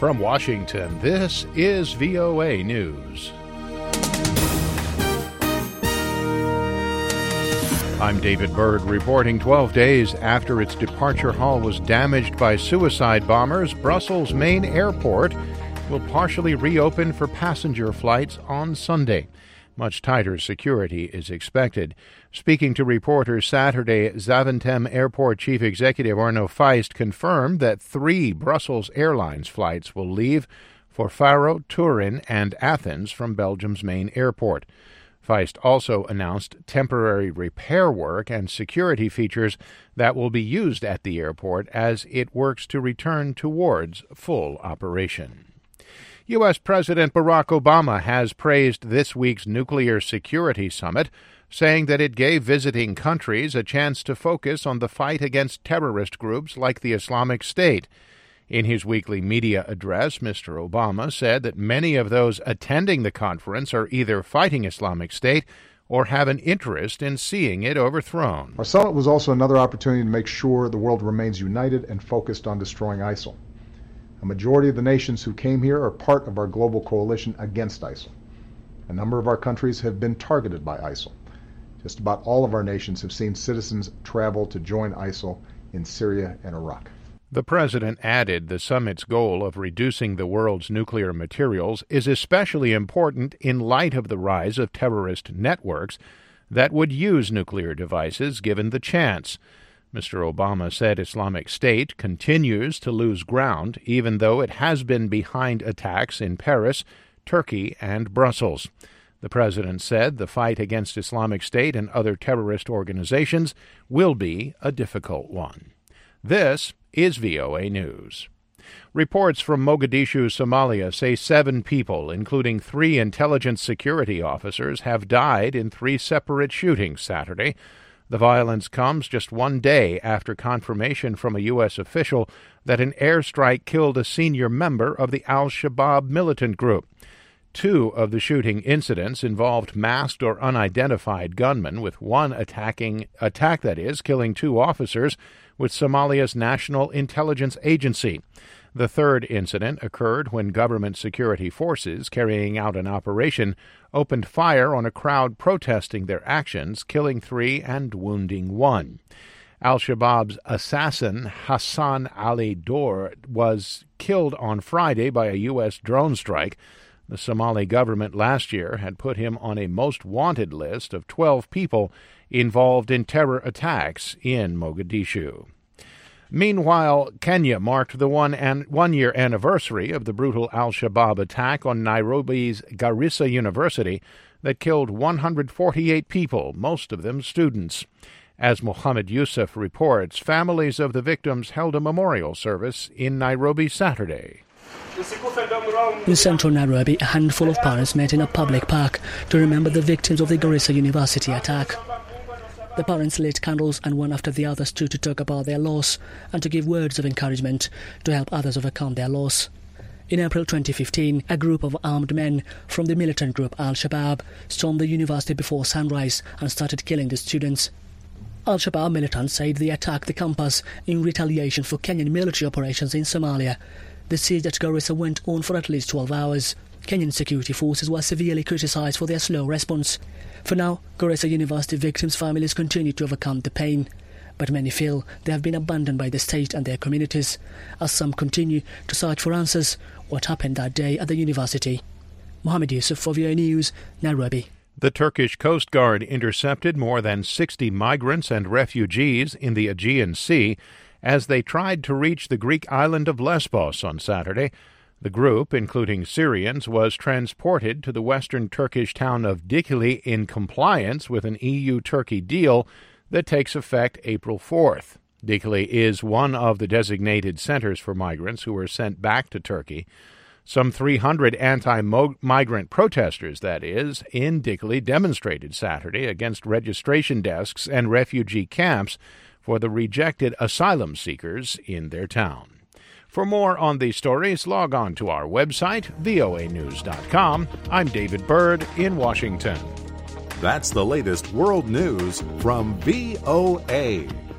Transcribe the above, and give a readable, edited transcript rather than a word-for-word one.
From Washington, this is VOA News. I'm David Byrd reporting 12 days after its departure hall was damaged by suicide bombers, Brussels' main airport will partially reopen for passenger flights on Sunday. Much tighter security is expected. Speaking to reporters Saturday, Zaventem Airport Chief Executive Arno Feist confirmed that 3 Brussels Airlines flights will leave for Faro, Turin, and Athens from Belgium's main airport. Feist also announced temporary repair work and security features that will be used at the airport as it works to return towards full operation. U.S. President Barack Obama has praised this week's nuclear security summit, saying that it gave visiting countries a chance to focus on the fight against terrorist groups like the Islamic State. In his weekly media address, Mr. Obama said that many of those attending the conference are either fighting Islamic State or have an interest in seeing it overthrown. Our summit was also another opportunity to make sure the world remains united and focused on destroying ISIL. A majority of the nations who came here are part of our global coalition against ISIL. A number of our countries have been targeted by ISIL. Just about all of our nations have seen citizens travel to join ISIL in Syria and Iraq. The president added the summit's goal of reducing the world's nuclear materials is especially important in light of the rise of terrorist networks that would use nuclear devices given the chance. Mr. Obama said Islamic State continues to lose ground, even though it has been behind attacks in Paris, Turkey, and Brussels. The president said the fight against Islamic State and other terrorist organizations will be a difficult one. This is VOA News. Reports from Mogadishu, Somalia, say 7 people, including 3 intelligence security officers, have died in 3 separate shootings Saturday. The violence comes just one day after confirmation from a U.S. official that an airstrike killed a senior member of the al-Shabaab militant group. 2 of the shooting incidents involved masked or unidentified gunmen, with one killing 2 officers with Somalia's National Intelligence Agency. The 3rd incident occurred when government security forces carrying out an operation opened fire on a crowd protesting their actions, killing 3 and wounding 1. Al-Shabaab's assassin Hassan Ali Dor was killed on Friday by a U.S. drone strike. The Somali government last year had put him on a most wanted list of 12 people involved in terror attacks in Mogadishu. Meanwhile, Kenya marked the one-year anniversary of the brutal al-Shabaab attack on Nairobi's Garissa University that killed 148 people, most of them students. As Mohammed Yusuf reports, families of the victims held a memorial service in Nairobi Saturday. In central Nairobi, a handful of parents met in a public park to remember the victims of the Garissa University attack. The parents lit candles and one after the other stood to talk about their loss and to give words of encouragement to help others overcome their loss. In April 2015, a group of armed men from the militant group Al-Shabaab stormed the university before sunrise and started killing the students. Al-Shabaab militants said they attacked the campus in retaliation for Kenyan military operations in Somalia. The siege at Garissa went on for at least 12 hours. Kenyan security forces were severely criticised for their slow response. For now, Garissa University victims' families continue to overcome the pain, but many feel they have been abandoned by the state and their communities, as some continue to search for answers what happened that day at the university. Mohammed Yusuf for VOA News, Nairobi. The Turkish Coast Guard intercepted more than 60 migrants and refugees in the Aegean Sea as they tried to reach the Greek island of Lesbos on Saturday. The group, including Syrians, was transported to the western Turkish town of Dikili in compliance with an EU-Turkey deal that takes effect April 4th. Dikili is one of the designated centers for migrants who were sent back to Turkey. Some 300 anti-migrant protesters, that is, in Dikili demonstrated Saturday against registration desks and refugee camps for the rejected asylum seekers in their town. For more on these stories, log on to our website, voanews.com. I'm David Byrd in Washington. That's the latest world news from VOA.